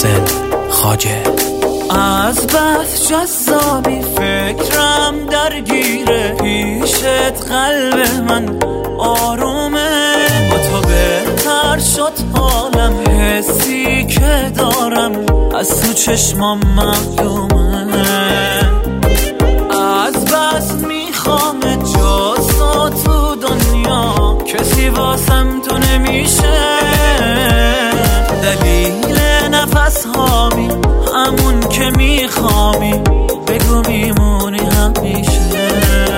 محسن خواجه. از بس جذابی فکرم درگیره، پیشت قلب من آرومه، با تو بهتر شد حالم، حسی که دارم از تو چشمام معلومه. از بس میخوام جز تو دنیا، کسی واسم تو نمیشه، دلیل نفس هامی همون که میخوامی، بگو میمونی همیشه.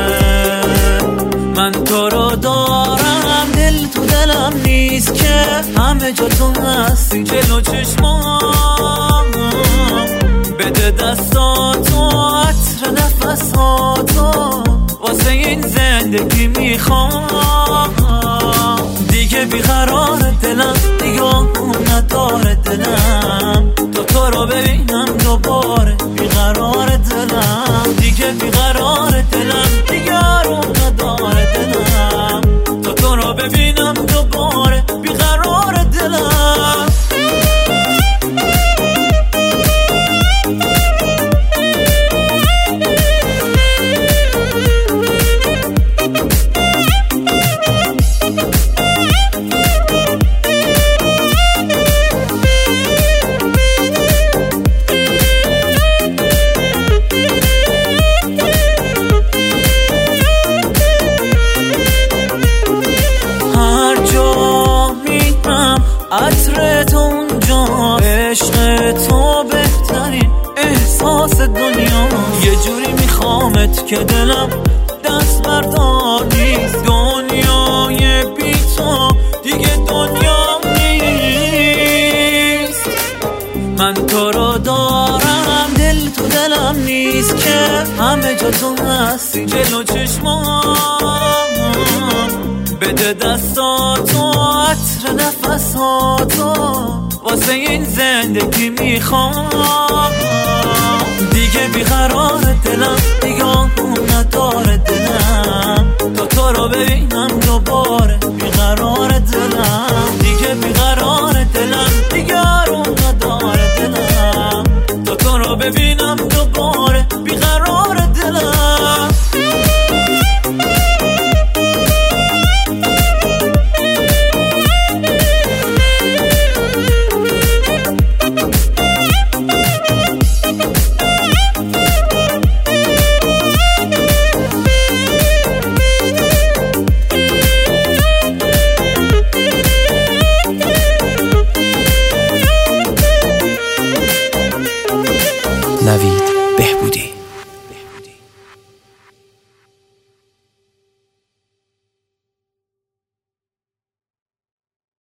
من تو رو دارم، دل تو دلم نیست که همه جا تو هستی جلو چشمام، بده دستاتو عطر نفساتو، واسه این زندگی میخوام. دیگه بیقرار دلم، دیگه آروم نداره دلم، تو رو ببینم دوباره. بیقرار دلم، دیگه بیقرار دلم، دیگه آروم نداره دلم، تو رو ببینم دوباره. بیقرار دلم. عطر تو اونجا، عشق تو بهترین احساس دنیا، یه جوری میخوامت که دلم دست بردار نیست، دنیای بی تو دیگه دنیا نیست. من تو رو دارم، دل تو دلم نیست که همه جا تو هستی جلو چشمام، بده دستاتو عطر نفساتو، واسه این زندگی میخوام. دیگه بیقرار دلم، دیگه آروم نداره دلم، تو رو ببینم دوباره. بیقرار دلم.